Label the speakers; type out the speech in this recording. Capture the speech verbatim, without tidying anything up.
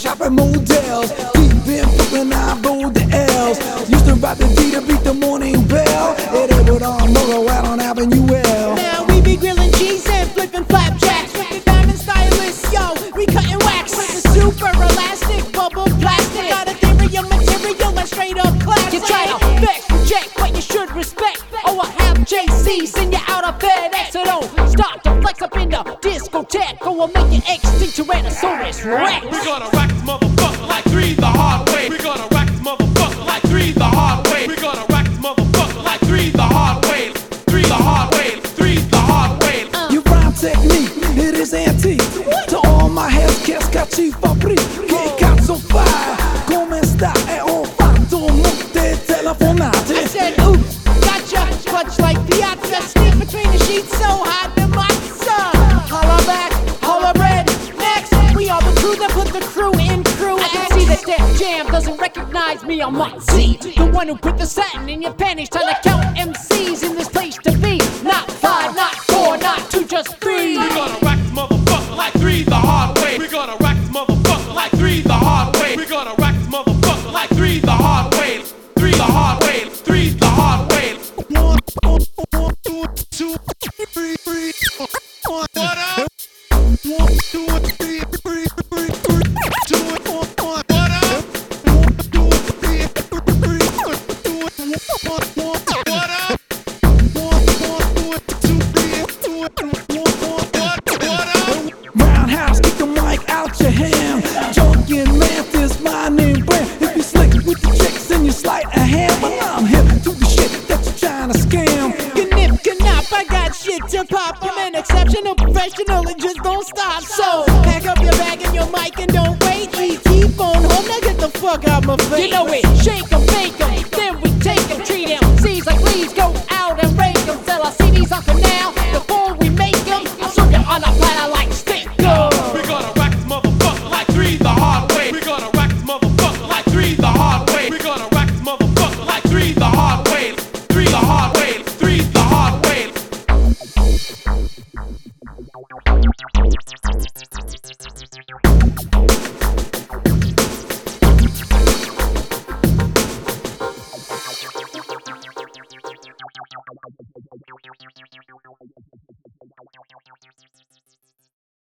Speaker 1: shop at Modell's. Deep in Brooklyn, I rode the L's. Used to ride the D to beat the morning bell. It would all motor out on Avenue L.
Speaker 2: Now we be grilling cheese and flipping flapjacks. With the diamond stylists, yo, we cutting wax. With the super elastic bubble plastic. Got ethereal material and straight up classic. You try to vex, reject, but you should respect. Oh, I have J C, send you out of bed. So don't start to flex up in the discotheque. Or I'll make you extinct Tyrannosaurus Rex.
Speaker 3: We're gonna rack this motherfucker like three the hard way. We're gonna rack this motherfucker like three the hard way. We're gonna rack this motherfucker like three the hard way. Three the hard way. Three the hard way.
Speaker 1: Uh. Your rhyme technique, it is antique. To all my heads, che scacci fabri. Che cazzo fai? Come sta? E ho fatto molte telefonate.
Speaker 2: I said, oops, gotcha. Clutch like Piazza. Sneak between the sheets so hot the matza. Holla back, holla red. Next, we are the crew that put the crew in crew. I can see that Def Jam doesn't recognize me on my seat. The one who put the satin in your panties. Trying to count M Cs in this place to be. Not five, not four, not two, just three.
Speaker 3: We're gonna rack this motherfucker like three the hard way. We're gonna rack this motherfucker like three the hard way. We're gonna rack this motherfucker like three the hard way. Three the hard way. Three the hard way.
Speaker 4: One, one, one, two, two, three, three, one.
Speaker 3: What up?
Speaker 4: One, two, three, three, three, three, two, one, one.
Speaker 3: What up?
Speaker 4: One, two, three, three, two, one, one.
Speaker 3: What up?
Speaker 4: One, one, two, three, two, one, one.
Speaker 3: What? What up?
Speaker 1: Roundhouse, kick the mic out your ham. Junkin' Mantis, my name brand. If you slick with the chicks and you sleight a hand, but I'm hip to the shit that you're trying to scam.
Speaker 2: Knip, knop, I got shit to pop. I'm an exceptional professional and just don't stop. So pack up your bag and your mic and don't wait. E T phone home, now get the fuck out my face. You know it, shake 'em.